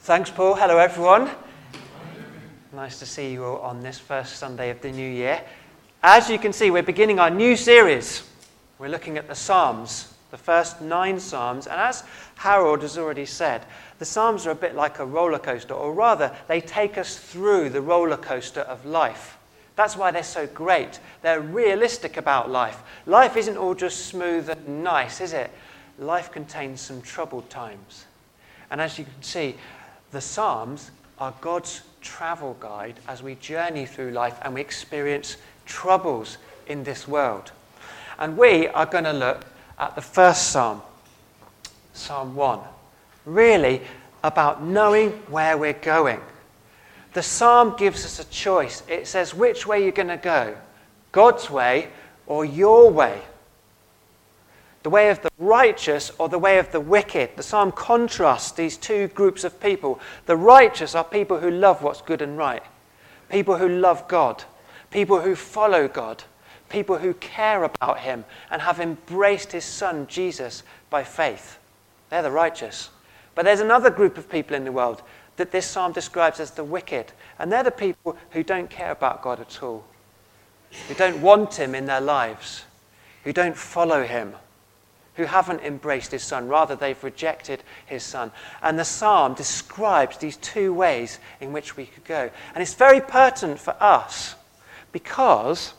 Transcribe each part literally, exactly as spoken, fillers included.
Thanks, Paul. Hello, everyone. Nice to see you all on this first Sunday of the new year. As you can see, we're beginning our new series. We're looking at the Psalms, the first nine Psalms. And as Harold has already said, the Psalms are a bit like a roller coaster, or rather, they take us through the roller coaster of life. That's why they're so great. They're realistic about life. Life isn't all just smooth and nice, is it? Life contains some troubled times. And as you can see, the Psalms are God's travel guide as we journey through life and we experience troubles in this world. And we are going to look at the first Psalm, Psalm one, really about knowing where we're going. The Psalm gives us a choice. It says which way you're going to go, God's way or your way. The way of the righteous or the way of the wicked. The psalm contrasts these two groups of people. The righteous are people who love what's good and right. People who love God. People who follow God. People who care about him and have embraced his son, Jesus, by faith. They're the righteous. But there's another group of people in the world that this psalm describes as the wicked. And they're the people who don't care about God at all. Who don't want him in their lives. Who don't follow him. Who haven't embraced his son. Rather, they've rejected his son. And the psalm describes these two ways in which we could go. And it's very pertinent for us because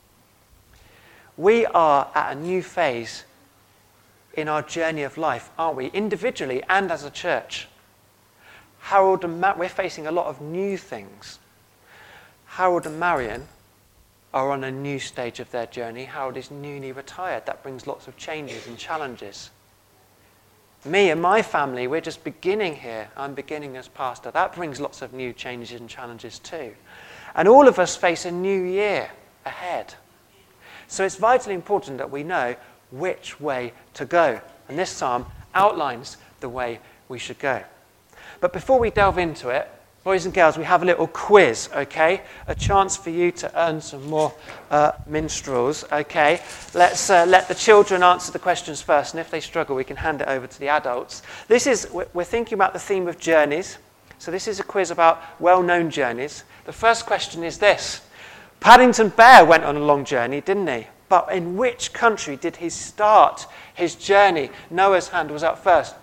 we are at a new phase in our journey of life, aren't we? Individually and as a church. Harold and Matt, we're facing a lot of new things. Harold and Marion are on a new stage of their journey. Harold is newly retired. That brings lots of changes and challenges. Me and my family, we're just beginning here. I'm beginning as pastor. That brings lots of new changes and challenges too. And all of us face a new year ahead. So it's vitally important that we know which way to go. And this psalm outlines the way we should go. But before we delve into it, boys and girls, we have a little quiz, okay? A chance for you to earn some more uh, minstrels, okay? Let's uh, let the children answer the questions first, and if they struggle, we can hand it over to the adults. This is, we're thinking about the theme of journeys. So this is a quiz about well-known journeys. The first question is this. Paddington Bear went on a long journey, didn't he? But in which country did he start his journey? Noah's hand was up first.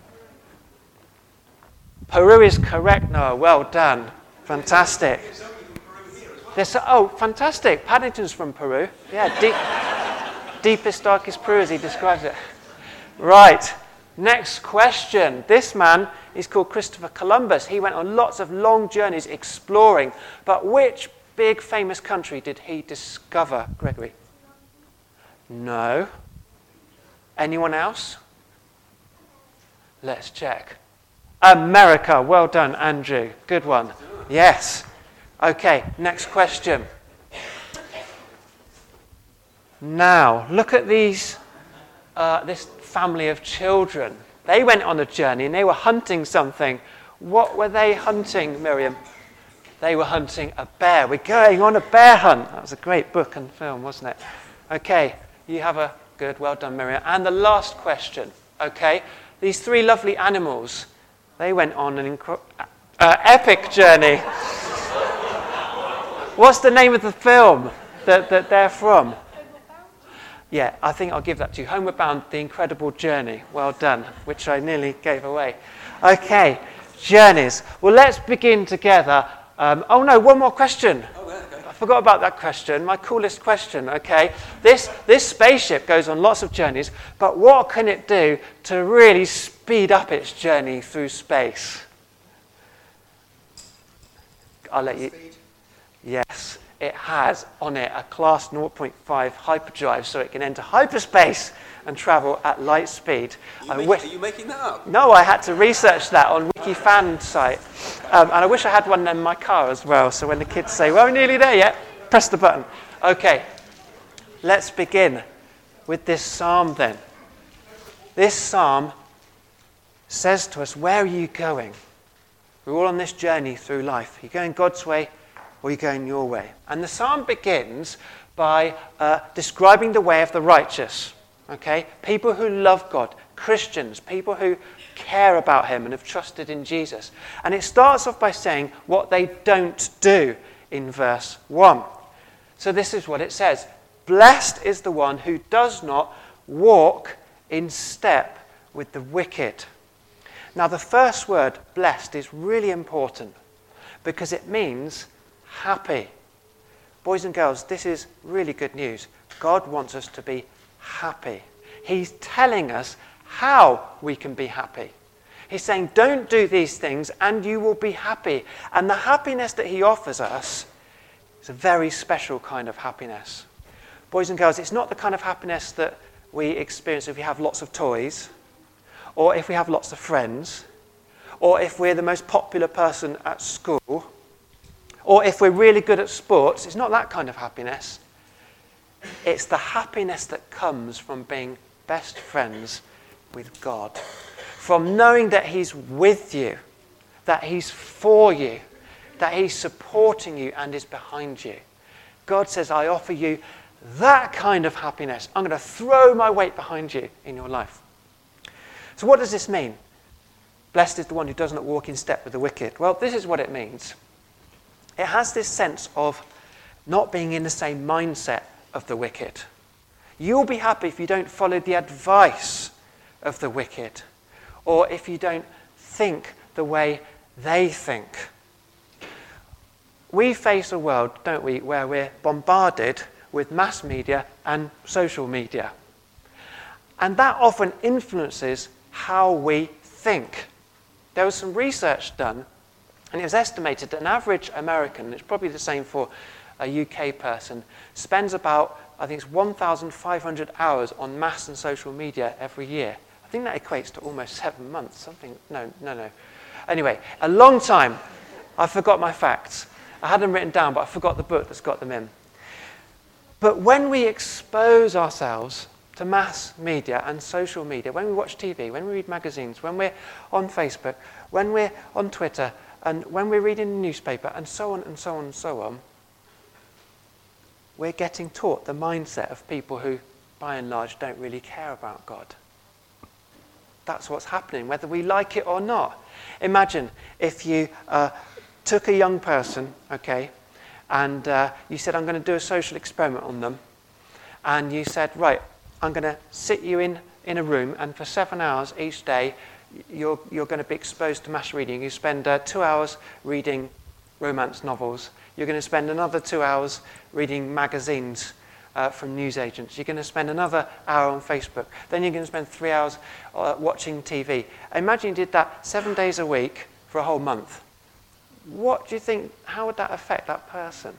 Peru is correct, Noah. Well done. Fantastic. There's, oh, fantastic. Paddington's from Peru. Yeah, deep, deepest, darkest Peru, as he describes it. Right. Next question. This man is called Christopher Columbus. He went on lots of long journeys exploring. But which big famous country did he discover, Gregory? No. Anyone else? Let's check. America. Well done, Andrew. Good one. Yes. Okay, next question. Now, look at these, uh, this family of children. They went on a journey and they were hunting something. What were they hunting, Miriam? They were hunting a bear. We're going on a bear hunt. That was a great book and film, wasn't it? Okay, you have a good, well done, Miriam. And the last question, okay? These three lovely animals, they went on an inc- uh, epic journey. What's the name of the film that, that they're from? Yeah, I think I'll give that to you. Homeward Bound, The Incredible Journey. Well done, which I nearly gave away. Okay, journeys. Well, let's begin together. Um, oh no, one more question. Oh, okay. I forgot about that question. My coolest question, okay? This, this spaceship goes on lots of journeys, but what can it do to really speed up its journey through space? I'll let you... Yes, it has on it a class zero point five hyperdrive, so it can enter hyperspace and travel at light speed. Are you, making, are you making that up? No, I had to research that on Wikifan site. Um, and I wish I had one in my car as well, so when the kids say, well, we're nearly there yet, press the button. Okay, let's begin with this psalm then. This psalm says to us, where are you going? We're all on this journey through life. Are you going God's way or are you going your way? And the psalm begins by uh, describing the way of the righteous. Okay, people who love God, Christians, people who care about him and have trusted in Jesus. And it starts off by saying what they don't do in verse one. So this is what it says. Blessed is the one who does not walk in step with the wicked. Now the first word, blessed, is really important because it means happy. Boys and girls, this is really good news. God wants us to be happy. He's telling us how we can be happy. He's saying, don't do these things and you will be happy. And the happiness that he offers us is a very special kind of happiness. Boys and girls, it's not the kind of happiness that we experience if we have lots of toys, or if we have lots of friends, or if we're the most popular person at school, or if we're really good at sports. It's not that kind of happiness. It's the happiness that comes from being best friends with God, from knowing that he's with you, that he's for you, that he's supporting you and is behind you. God says, I offer you that kind of happiness. I'm going to throw my weight behind you in your life. So what does this mean? Blessed is the one who does not walk in step with the wicked. Well, this is what it means. It has this sense of not being in the same mindset of the wicked. You'll be happy if you don't follow the advice of the wicked, or if you don't think the way they think. We face a world, don't we, where we're bombarded with mass media and social media. And that often influences how we think. There was some research done, and it was estimated that an average American, it's probably the same for a U K person, spends about, I think it's one thousand five hundred hours on mass and social media every year. I think that equates to almost seven months, something, no, no, no. Anyway, a long time. I forgot my facts. I had them written down, but I forgot the book that's got them in. But when we expose ourselves to mass media and social media, when we watch T V, when we read magazines, when we're on Facebook, when we're on Twitter, and when we're reading the newspaper, and so on and so on and so on, we're getting taught the mindset of people who, by and large, don't really care about God. That's what's happening, whether we like it or not. Imagine if you uh, took a young person, okay, and uh, you said, I'm going to do a social experiment on them. And you said, right, I'm going to sit you in, in a room, and for seven hours each day, you're, you're going to be exposed to mass reading. You spend uh, two hours reading romance novels. You're going to spend another two hours reading magazines uh, from newsagents. You're going to spend another hour on Facebook. Then you're going to spend three hours uh, watching T V. Imagine you did that seven days a week for a whole month. What do you think, how would that affect that person?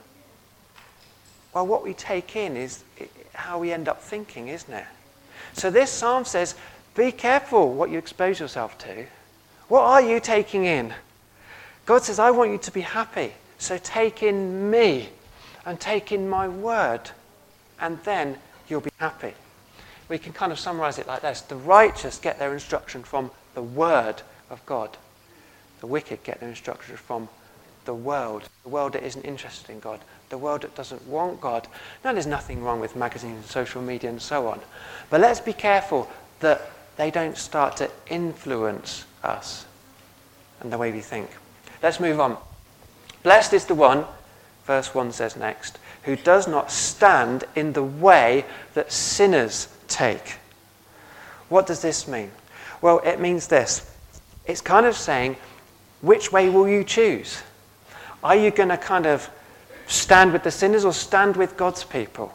Well, what we take in is how we end up thinking, isn't it? So this psalm says, be careful what you expose yourself to. What are you taking in? God says, I want you to be happy. So take in me and take in my word, and then you'll be happy. We can kind of summarize it like this. The righteous get their instruction from the word of God. The wicked get their instruction from the world. The world that isn't interested in God. The world that doesn't want God. Now, there's nothing wrong with magazines and social media and so on. But let's be careful that they don't start to influence us and the way we think. Let's move on. Blessed is the one, verse one says next, who does not stand in the way that sinners take. What does this mean? Well, it means this. It's kind of saying, which way will you choose? Are you going to kind of stand with the sinners or stand with God's people?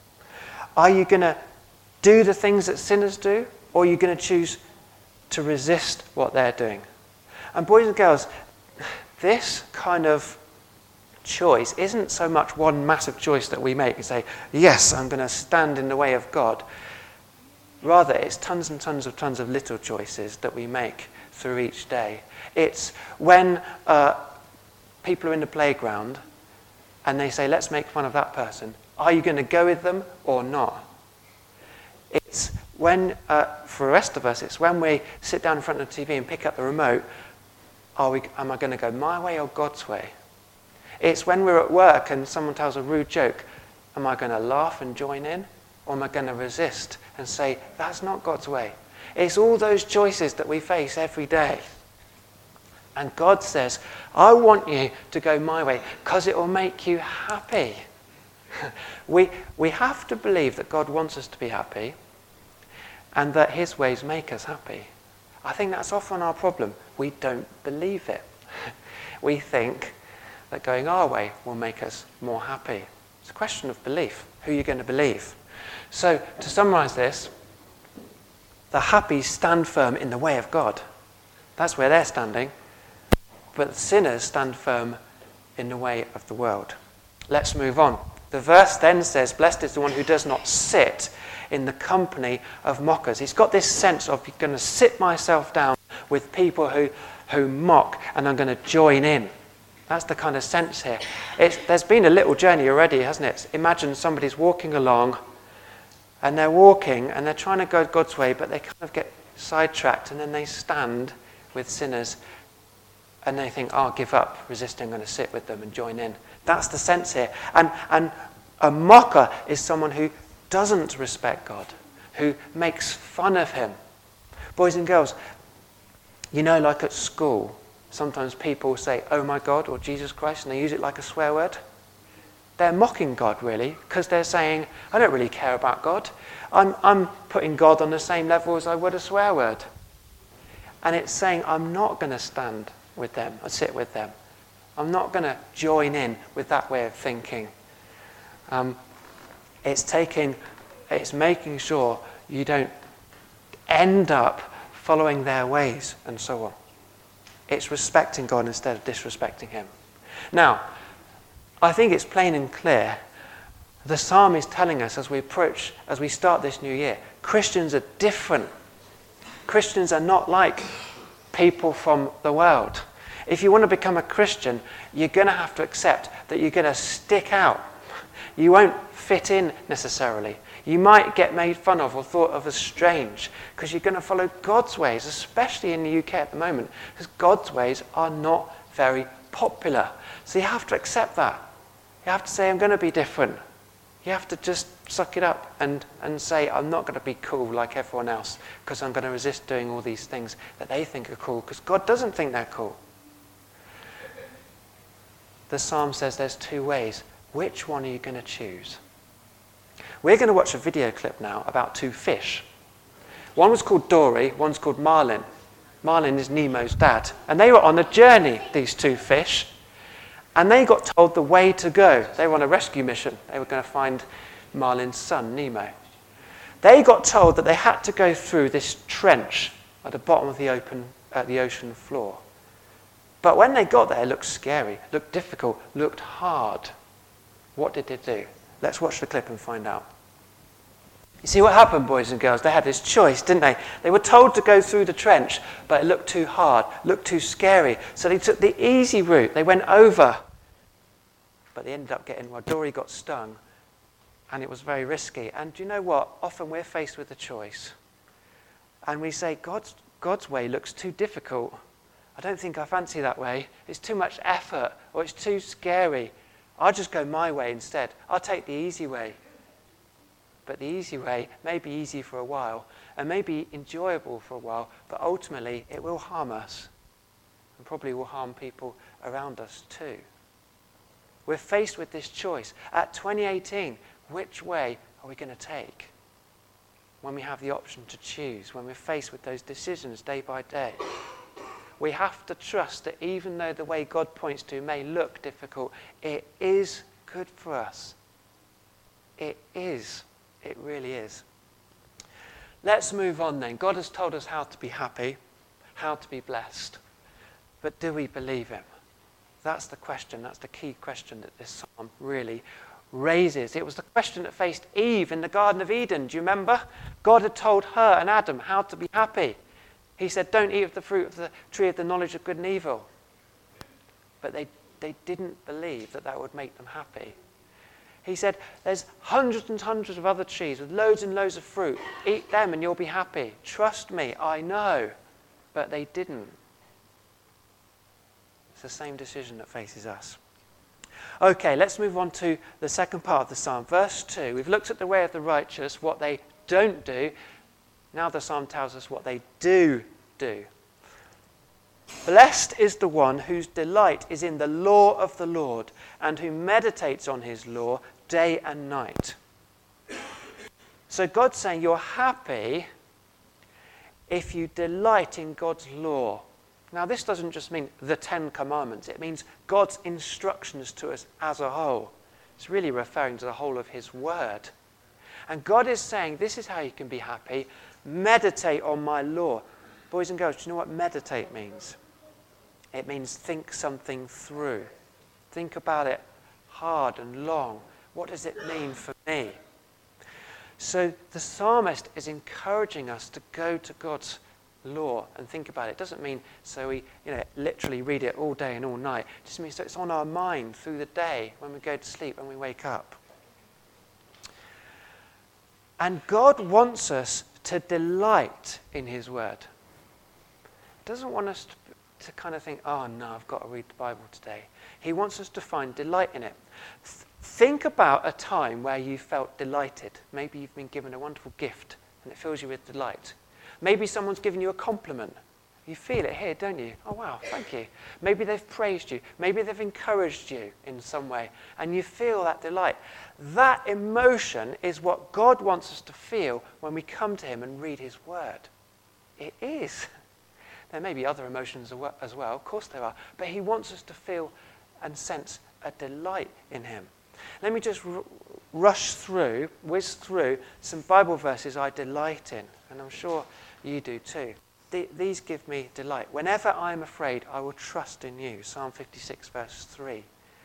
Are you going to do the things that sinners do, or are you going to choose to resist what they're doing? And boys and girls, this kind of choice isn't so much one massive choice that we make and say, yes, I'm going to stand in the way of God. Rather, it's tons and tons of tons of little choices that we make through each day. It's when uh, people are in the playground and they say, let's make fun of that person. Are you going to go with them or not? It's when, uh, for the rest of us, it's when we sit down in front of the T V and pick up the remote, are we, am I going to go my way or God's way? It's when we're at work and someone tells a rude joke, am I going to laugh and join in? Or am I going to resist and say, that's not God's way? It's all those choices that we face every day. And God says, I want you to go my way because it will make you happy. we, we have to believe that God wants us to be happy and that his ways make us happy. I think that's often our problem. We don't believe it. We think that going our way will make us more happy. It's a question of belief. Who are you going to believe? So, to summarize this, the happy stand firm in the way of God. That's where they're standing. But the sinners stand firm in the way of the world. Let's move on. The verse then says, blessed is the one who does not sit in the company of mockers. He's got this sense of, I'm going to sit myself down with people who, who mock, and I'm going to join in. That's the kind of sense here. It's, there's been a little journey already, hasn't it? Imagine somebody's walking along, and they're walking, and they're trying to go God's way, but they kind of get sidetracked, and then they stand with sinners, and they think, oh, I'll give up resisting, I'm going to sit with them and join in. That's the sense here. And, and a mocker is someone who doesn't respect God, who makes fun of him. Boys and girls, you know, like at school, sometimes people say, oh my God, or Jesus Christ, and they use it like a swear word. They're mocking God, really, because they're saying, I don't really care about God. I'm, I'm putting God on the same level as I would a swear word. And it's saying, I'm not going to stand with them or sit with them. I'm not going to join in with that way of thinking. Um, it's taking, it's making sure you don't end up following their ways and so on. It's respecting God instead of disrespecting him. Now, I think it's plain and clear. The psalm is telling us as we approach, as we start this new year, Christians are different. Christians are not like people from the world. If you want to become a Christian, you're going to have to accept that you're going to stick out. You won't fit in necessarily. You might get made fun of or thought of as strange because you're going to follow God's ways, especially in the U K at the moment, because God's ways are not very popular. So you have to accept that. You have to say, I'm going to be different. You have to just suck it up and, and say, I'm not going to be cool like everyone else because I'm going to resist doing all these things that they think are cool because God doesn't think they're cool. The psalm says there's two ways. Which one are you going to choose? We're going to watch a video clip now about two fish. One was called Dory, one's called Marlin. Marlin is Nemo's dad. And they were on a journey, these two fish. And they got told the way to go. They were on a rescue mission. They were going to find Marlin's son, Nemo. They got told that they had to go through this trench at the bottom of the open, uh, the ocean floor. But when they got there, it looked scary, looked difficult, looked hard. What did they do? Let's watch the clip and find out. You see what happened, boys and girls? They had this choice, didn't they? They were told to go through the trench, but it looked too hard, looked too scary. So they took the easy route. They went over. But they ended up getting, well, Dory got stung, and it was very risky. And do you know what? Often we're faced with a choice. And we say, God's, God's way looks too difficult. I don't think I fancy that way. It's too much effort, or it's too scary. I'll just go my way instead. I'll take the easy way. But the easy way may be easy for a while, and may be enjoyable for a while, but ultimately it will harm us, and probably will harm people around us too. We're faced with this choice. At twenty eighteen, which way are we going to take? When we have the option to choose, when we're faced with those decisions day by day. We have to trust that even though the way God points to may look difficult, it is good for us. It is. It really is. Let's move on then. God has told us how to be happy, how to be blessed. But do we believe him? That's the question. That's the key question that this psalm really raises. It was the question that faced Eve in the Garden of Eden. Do you remember? God had told her and Adam how to be happy. He said, don't eat of the fruit of the tree of the knowledge of good and evil. But they, they didn't believe that that would make them happy. He said, there's hundreds and hundreds of other trees with loads and loads of fruit. Eat them and you'll be happy. Trust me, I know. But they didn't. It's the same decision that faces us. Okay, let's move on to the second part of the psalm. Verse two. We've looked at the way of the righteous, what they don't do. Now the psalm tells us what they do do. Blessed is the one whose delight is in the law of the Lord, and who meditates on his law day and night. So God's saying you're happy if you delight in God's law. Now this doesn't just mean the Ten Commandments. It means God's instructions to us as a whole. It's really referring to the whole of his word. And God is saying this is how you can be happy. Meditate on my law. Boys and girls, do you know what meditate means? It means think something through. Think about it hard and long. What does it mean for me? So the psalmist is encouraging us to go to God's law and think about it. It doesn't mean so we, you know, literally read it all day and all night. It just means so it's on our mind through the day, when we go to sleep, when we wake up. And God wants us to delight in his word. He doesn't want us to, to kind of think, oh no, I've got to read the Bible today. He wants us to find delight in it. Th- think about a time where you felt delighted. Maybe you've been given a wonderful gift and it fills you with delight. Maybe someone's given you a compliment. You feel it here, don't you? Oh wow, thank you. Maybe they've praised you. Maybe they've encouraged you in some way and you feel that delight. That emotion is what God wants us to feel when we come to him and read his word. It is. There may be other emotions as well, of course there are, but he wants us to feel and sense a delight in him. Let me just r- rush through, whiz through some Bible verses I delight in, and I'm sure you do too. Th- these give me delight. Whenever I am afraid, I will trust in you. Psalm fifty-six, verse three.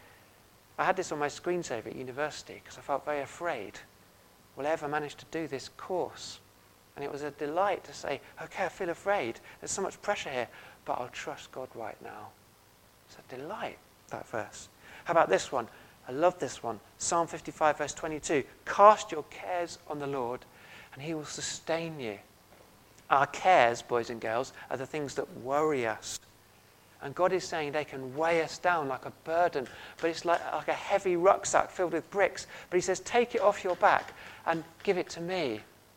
I had this on my screensaver at university because I felt very afraid. Will I ever manage to do this course? And it was a delight to say, okay, I feel afraid. There's so much pressure here, but I'll trust God right now. It's a delight, that verse. How about this one? I love this one. Psalm fifty-five, verse twenty-two. Cast your cares on the Lord, and he will sustain you. Our cares, boys and girls, are the things that worry us. And God is saying they can weigh us down like a burden, but it's like, like a heavy rucksack filled with bricks. But he says, take it off your back and give it to me.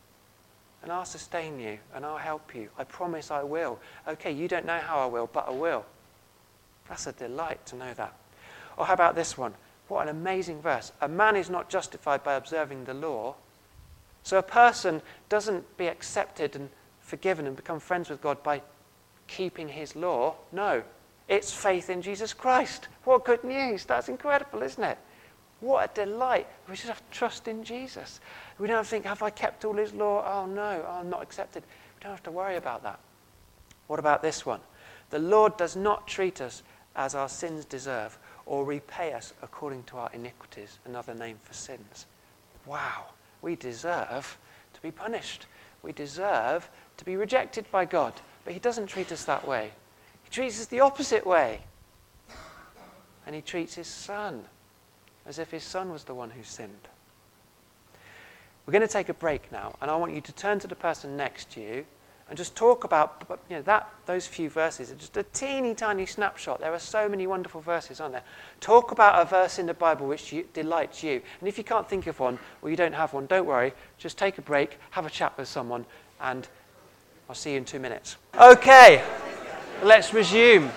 And I'll sustain you, and I'll help you. I promise I will. Okay, you don't know how I will, but I will. That's a delight to know that. Or how about this one? What an amazing verse. A man is not justified by observing the law. So a person doesn't be accepted and forgiven and become friends with God by keeping his law. No, it's faith in Jesus Christ. What good news. That's incredible, isn't it? What a delight. We just have to trust in Jesus. We don't have to think, have I kept all his law? Oh no, oh, I'm not accepted. We don't have to worry about that. What about this one? The Lord does not treat us as our sins deserve or repay us according to our iniquities, another name for sins. Wow, we deserve to be punished. We deserve to be rejected by God, but he doesn't treat us that way. He treats us the opposite way. And he treats his son as if his son was the one who sinned. We're going to take a break now, and I want you to turn to the person next to you and just talk about, you know, that those few verses. It's just a teeny tiny snapshot. There are so many wonderful verses, aren't there? Talk about a verse in the Bible which you, delights you. And if you can't think of one, or you don't have one, don't worry. Just take a break, have a chat with someone, and I'll see you in two minutes. Okay, let's resume.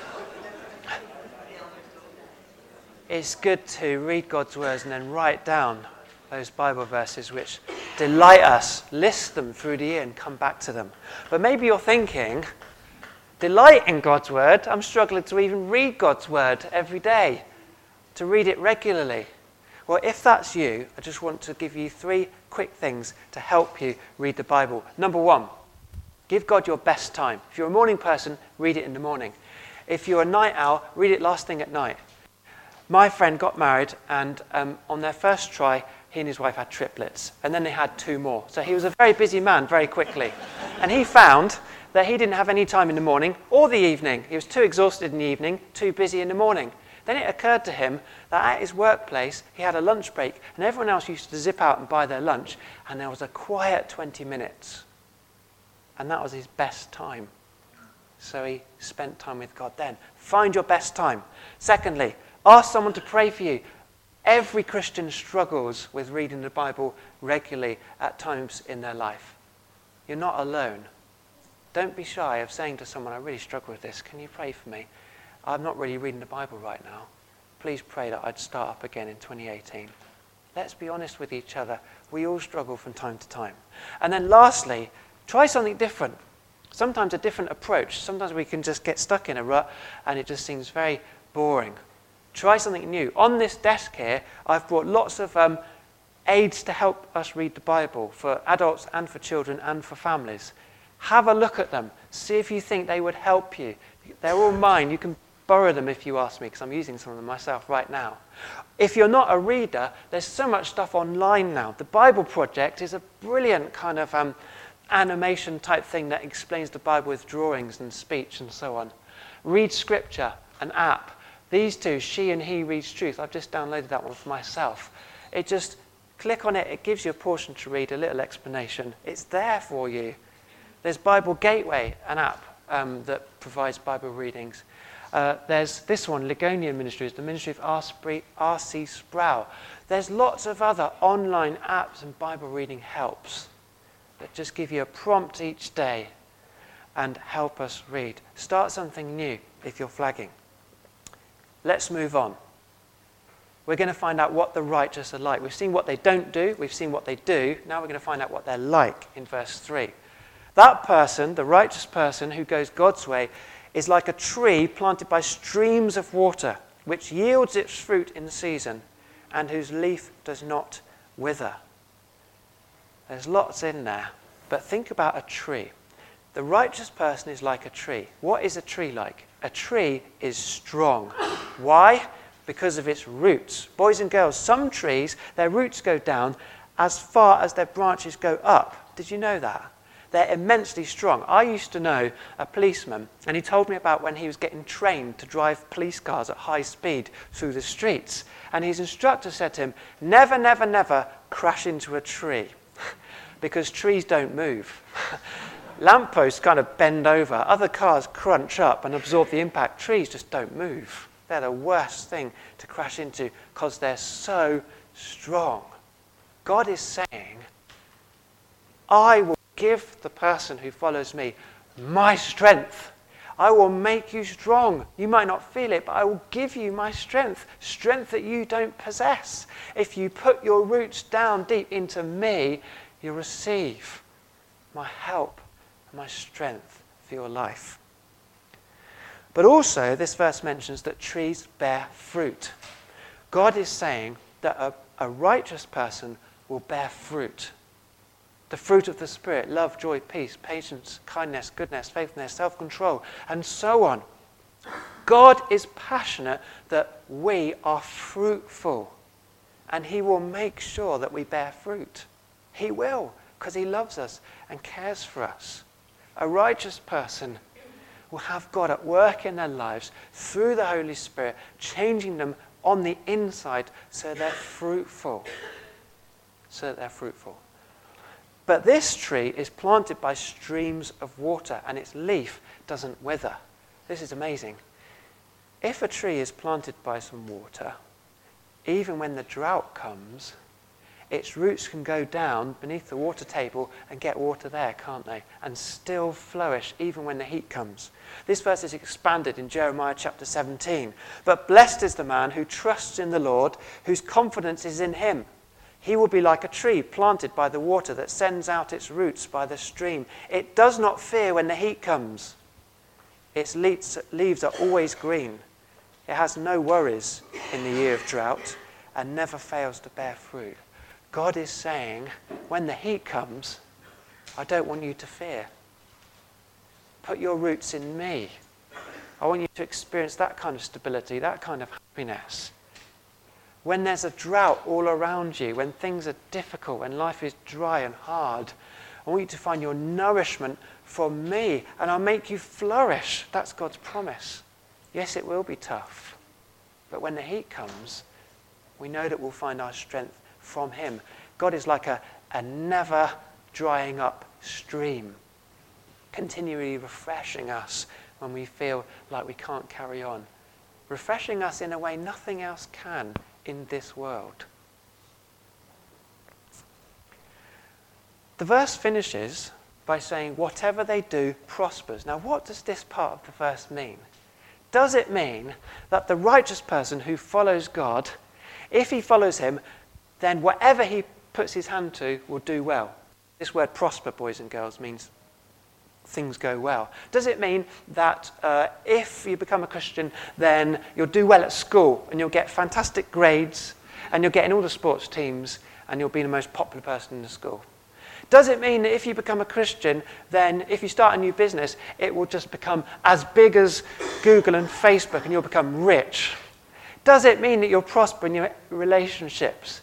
It's good to read God's words and then write down those Bible verses which delight us, list them through the year and come back to them. But maybe you're thinking, delight in God's word, I'm struggling to even read God's word every day, to read it regularly. Well, if that's you, I just want to give you three quick things to help you read the Bible. Number one, give God your best time. If you're a morning person, read it in the morning. If you're a night owl, read it last thing at night. My friend got married, and um, on their first try, he and his wife had triplets, and then they had two more. So he was a very busy man very quickly. And he found that he didn't have any time in the morning or the evening. He was too exhausted in the evening, too busy in the morning. Then it occurred to him that at his workplace, he had a lunch break, and everyone else used to zip out and buy their lunch, and there was a quiet twenty minutes. And that was his best time. So he spent time with God then. Find your best time. Secondly, ask someone to pray for you. Every Christian struggles with reading the Bible regularly at times in their life. You're not alone. Don't be shy of saying to someone, I really struggle with this. Can you pray for me? I'm not really reading the Bible right now. Please pray that I'd start up again in twenty eighteen. Let's be honest with each other. We all struggle from time to time. And then lastly, try something different. Sometimes a different approach. Sometimes we can just get stuck in a rut and it just seems very boring. Try something new. On this desk here, I've brought lots of um, aids to help us read the Bible for adults and for children and for families. Have a look at them. See if you think they would help you. They're all mine. You can borrow them if you ask me, because I'm using some of them myself right now. If you're not a reader, there's so much stuff online now. The Bible Project is a brilliant kind of um, animation type thing that explains the Bible with drawings and speech and so on. Read Scripture, an app. These two, She and He Reads Truth. I've just downloaded that one for myself. It just, click on it, it gives you a portion to read, a little explanation. It's there for you. There's Bible Gateway, an app um, that provides Bible readings. Uh, there's this one, Ligonian Ministries, the ministry of R C Sproul. There's lots of other online apps and Bible reading helps that just give you a prompt each day and help us read. Start something new if you're flagging. Let's move on. We're going to find out what the righteous are like. We've seen what they don't do. We've seen what they do. Now we're going to find out what they're like in verse three. That person, the righteous person who goes God's way, is like a tree planted by streams of water, which yields its fruit in season, and whose leaf does not wither. There's lots in there, but think about a tree. The righteous person is like a tree. What is a tree like? A tree is strong. Why? Because of its roots. Boys and girls, some trees, their roots go down as far as their branches go up. Did you know that? They're immensely strong. I used to know a policeman, and he told me about when he was getting trained to drive police cars at high speed through the streets. And his instructor said to him, never, never, never crash into a tree, because trees don't move. Lampposts kind of bend over. Other cars crunch up and absorb the impact. Trees just don't move. They're the worst thing to crash into because they're so strong. God is saying, I will give the person who follows me my strength. I will make you strong. You might not feel it, but I will give you my strength. Strength that you don't possess. If you put your roots down deep into me, you'll receive my help and my strength for your life. But also, this verse mentions that trees bear fruit. God is saying that a, a righteous person will bear fruit. The fruit of the Spirit, love, joy, peace, patience, kindness, goodness, faithfulness, self-control, and so on. God is passionate that we are fruitful, and he will make sure that we bear fruit. He will, because he loves us and cares for us. A righteous person will have God at work in their lives through the Holy Spirit, changing them on the inside so they're fruitful. So that they're fruitful. But this tree is planted by streams of water, and its leaf doesn't wither. This is amazing. If a tree is planted by some water, even when the drought comes, its roots can go down beneath the water table and get water there, can't they? And still flourish even when the heat comes. This verse is expanded in Jeremiah chapter seventeen. But blessed is the man who trusts in the Lord, whose confidence is in him. He will be like a tree planted by the water that sends out its roots by the stream. It does not fear when the heat comes. Its leaves are always green. It has no worries in the year of drought and never fails to bear fruit. God is saying, when the heat comes, I don't want you to fear. Put your roots in me. I want you to experience that kind of stability, that kind of happiness. When there's a drought all around you, when things are difficult and life is dry and hard, I want you to find your nourishment from me, and I'll make you flourish. That's God's promise. Yes, it will be tough, but when the heat comes, we know that we'll find our strength from him. God is like a, a never drying up stream, continually refreshing us when we feel like we can't carry on, refreshing us in a way nothing else can in this world. The verse finishes by saying, whatever they do prospers. Now, what does this part of the verse mean? Does it mean that the righteous person who follows God, if he follows him, then whatever he puts his hand to will do well? This word prosper, boys and girls, means things go well. Does it mean that uh, if you become a Christian, then you'll do well at school and you'll get fantastic grades and you'll get in all the sports teams and you'll be the most popular person in the school? Does it mean that if you become a Christian, then if you start a new business, it will just become as big as Google and Facebook and you'll become rich? Does it mean that you'll prosper in your relationships?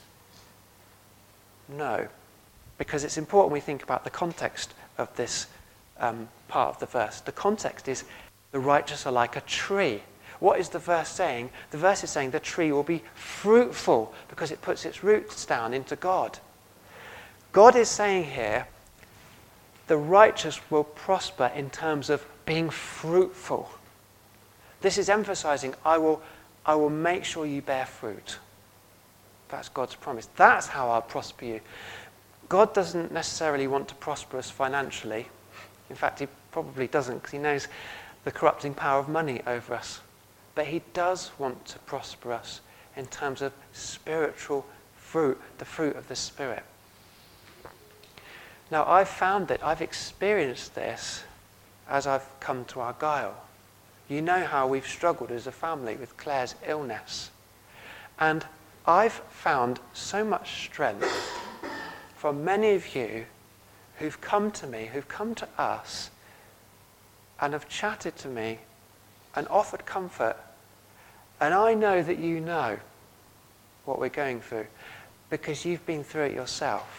No, because it's important we think about the context of this um, part of the verse. The context is the righteous are like a tree. What is the verse saying? The verse is saying the tree will be fruitful because it puts its roots down into God. God is saying here, the righteous will prosper in terms of being fruitful. This is emphasizing, I will, I will make sure you bear fruit. That's God's promise. That's how I'll prosper you. God doesn't necessarily want to prosper us financially. In fact, he probably doesn't, because he knows the corrupting power of money over us. But he does want to prosper us in terms of spiritual fruit, the fruit of the Spirit. Now, I've found that I've experienced this as I've come to Argyle. You know how we've struggled as a family with Claire's illness. And I've found so much strength from many of you who've come to me, who've come to us, and have chatted to me and offered comfort. And I know that you know what we're going through because you've been through it yourself.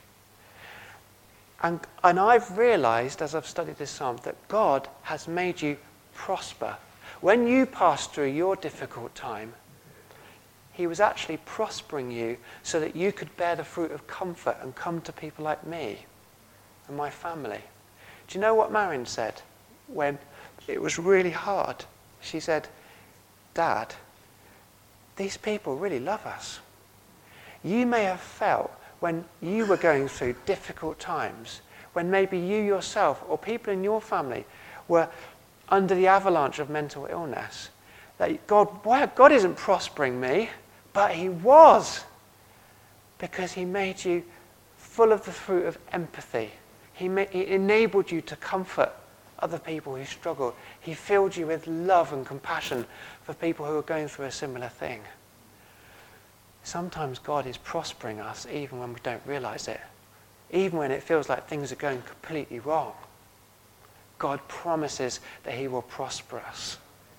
And, and I've realized, as I've studied this psalm, that God has made you prosper. When you passed through your difficult time, he was actually prospering you so that you could bear the fruit of comfort and come to people like me and my family. Do you know what Marion said when it was really hard? She said, Dad, these people really love us. You may have felt when you were going through difficult times, when maybe you yourself or people in your family were under the avalanche of mental illness, that God, why, God isn't prospering me, but he was, because he made you full of the fruit of empathy. He, made, he enabled you to comfort other people who struggle. He filled you with love and compassion for people who are going through a similar thing. Sometimes God is prospering us even when we don't realize it. Even when it feels like things are going completely wrong. God promises that he will prosper us.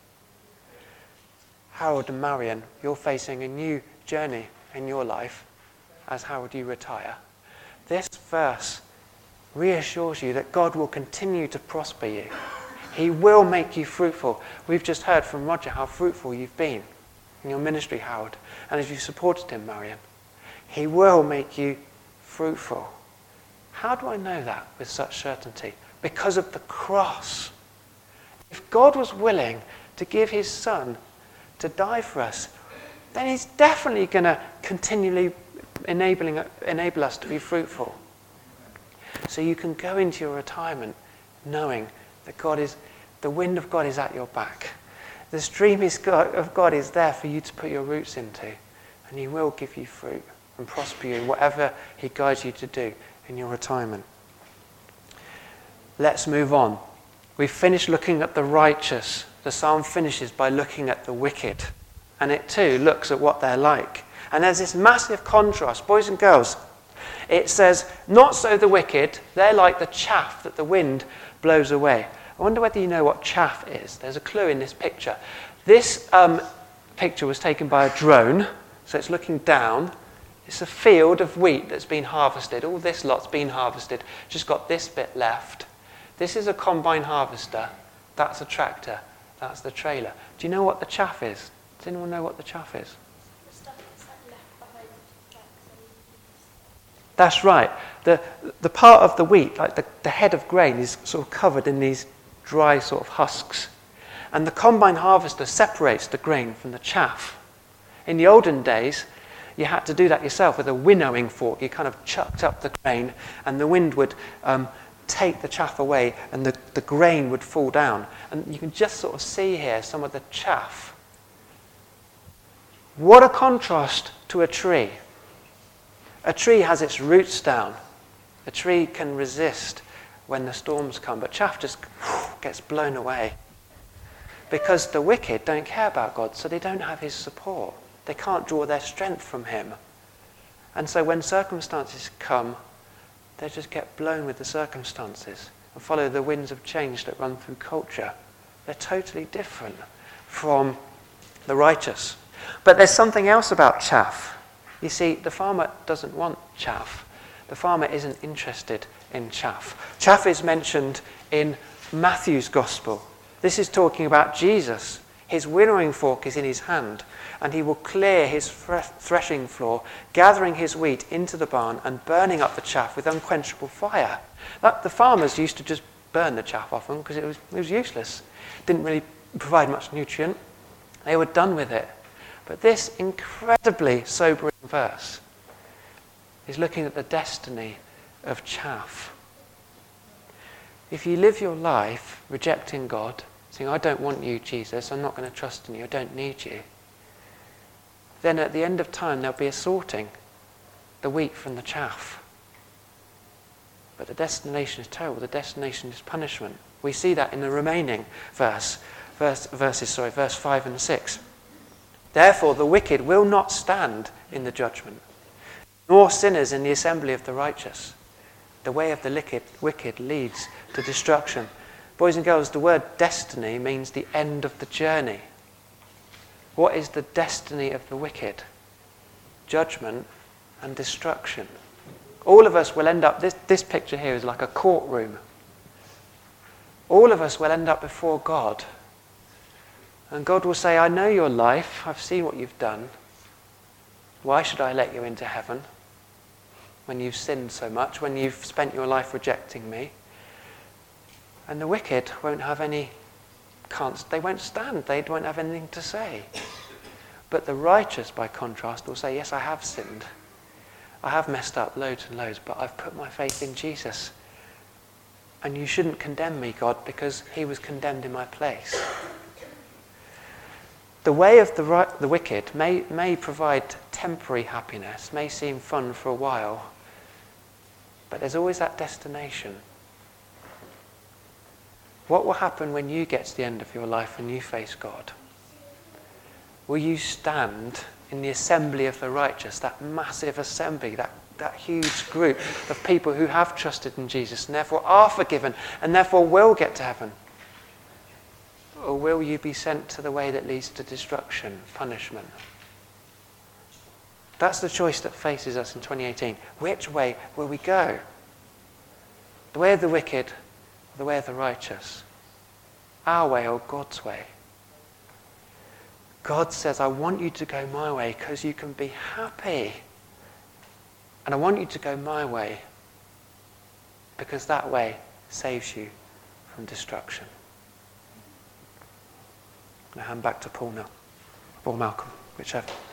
Harold and Marion, you're facing a new journey in your life as Harold, you retire. This verse reassures you that God will continue to prosper you. He will make you fruitful. We've just heard from Roger how fruitful you've been in your ministry, Harold, and as you supported him, Marion. He will make you fruitful. How do I know that with such certainty? Because of the cross. If God was willing to give his son to die for us, then he's definitely going to continually enabling, enable us to be fruitful. So you can go into your retirement knowing that God is, the wind of God is at your back. The stream of God is there for you to put your roots into, and he will give you fruit and prosper you in whatever he guides you to do in your retirement. Let's move on. We've finished looking at the righteous. The psalm finishes by looking at the wicked, and it too looks at what they're like. And there's this massive contrast, boys and girls. It says, not so the wicked, they're like the chaff that the wind blows away. I wonder whether you know what chaff is. There's a clue in this picture. This um, picture was taken by a drone, so it's looking down. It's a field of wheat that's been harvested. All this lot's been harvested. Just got this bit left. This is a combine harvester. That's a tractor. That's the trailer. Do you know what the chaff is? Does anyone know what the chaff is? The stuff that's like left behind the tracks. That's right. The the part of the wheat, like the, the head of grain, is sort of covered in these dry sort of husks. And the combine harvester separates the grain from the chaff. In the olden days, you had to do that yourself with a winnowing fork. You kind of chucked up the grain and the wind would um, take the chaff away and the, the grain would fall down. And you can just sort of see here some of the chaff. What a contrast to a tree. A tree has its roots down. A tree can resist when the storms come, but chaff just gets blown away. Because the wicked don't care about God, so they don't have his support. They can't draw their strength from him. And so when circumstances come, they just get blown with the circumstances and follow the winds of change that run through culture. They're totally different from the righteous. But there's something else about chaff. You see, the farmer doesn't want chaff. The farmer isn't interested in chaff. Chaff is mentioned in Matthew's Gospel. This is talking about Jesus. His winnowing fork is in his hand, and he will clear his threshing floor, gathering his wheat into the barn and burning up the chaff with unquenchable fire. That, the farmers used to just burn the chaff off them because it was, it was useless. Didn't really provide much nutrient. They were done with it. But this incredibly sobering verse is looking at the destiny of chaff. If you live your life rejecting God, saying, I don't want you, Jesus, I'm not going to trust in you, I don't need you, then at the end of time there'll be a sorting, the wheat from the chaff. But the destination is terrible. The destination is punishment. We see that in the remaining verse, verse verses, sorry, verse five and six. Therefore the wicked will not stand in the judgment, nor sinners in the assembly of the righteous. The way of the wicked, wicked leads to destruction. Boys and girls, the word destiny means the end of the journey. What is the destiny of the wicked? Judgment and destruction. All of us will end up, this, this picture here is like a courtroom. All of us will end up before God. And God will say, I know your life, I've seen what you've done. Why should I let you into heaven when you've sinned so much, when you've spent your life rejecting me? And the wicked won't have any, can't, they won't stand, they won't have anything to say. But the righteous, by contrast, will say, yes, I have sinned. I have messed up loads and loads, but I've put my faith in Jesus. And you shouldn't condemn me, God, because he was condemned in my place. The way of the, right, the wicked may, may provide temporary happiness, may seem fun for a while, but there's always that destination. What will happen when you get to the end of your life and you face God? Will you stand in the assembly of the righteous, that massive assembly, that, that huge group of people who have trusted in Jesus and therefore are forgiven and therefore will get to heaven? Or will you be sent to the way that leads to destruction, punishment? That's the choice that faces us in twenty eighteen. Which way will we go? The way of the wicked, or the way of the righteous? Our way or God's way? God says, I want you to go my way because you can be happy. And I want you to go my way because that way saves you from destruction. I'm going to hand back to Paul now. Or Malcolm, whichever.